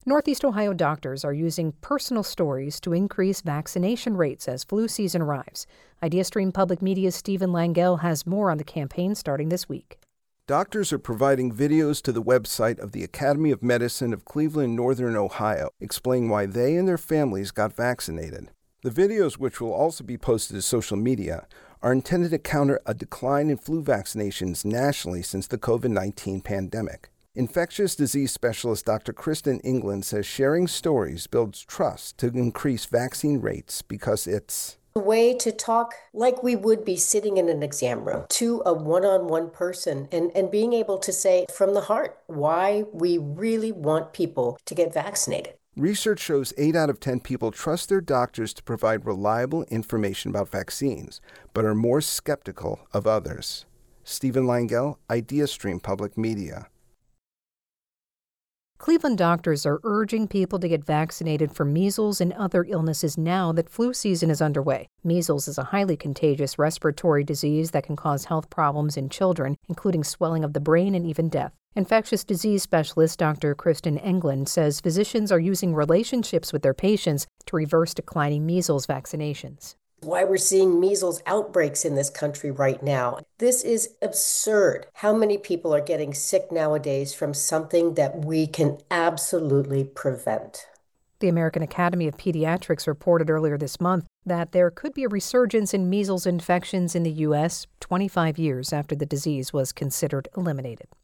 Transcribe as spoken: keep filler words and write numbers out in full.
Northeast Ohio doctors are using personal stories to increase vaccination rates as flu season arrives. IdeaStream Public Media's Stephen Langell has more on the campaign starting this week. Doctors are providing videos to the website of the Academy of Medicine of Cleveland, Northern Ohio, explaining why they and their families got vaccinated. The videos, which will also be posted to social media, are intended to counter a decline in flu vaccinations nationally since the covid nineteen pandemic. Infectious disease specialist Doctor Kristen England says sharing stories builds trust to increase vaccine rates because it's a way to talk like we would be sitting in an exam room to a one-on-one person and, and being able to say from the heart why we really want people to get vaccinated. Research shows eight out of ten people trust their doctors to provide reliable information about vaccines, but are more skeptical of others. Stephen Langell, IdeaStream Public Media. Cleveland doctors are urging people to get vaccinated for measles and other illnesses now that flu season is underway. Measles is a highly contagious respiratory disease that can cause health problems in children, including swelling of the brain and even death. Infectious disease specialist Doctor Kristen England says physicians are using relationships with their patients to reverse declining measles vaccinations. Why we're seeing measles outbreaks in this country right now. This is absurd. How many people are getting sick nowadays from something that we can absolutely prevent? The American Academy of Pediatrics reported earlier this month that there could be a resurgence in measles infections in the U S twenty-five years after the disease was considered eliminated.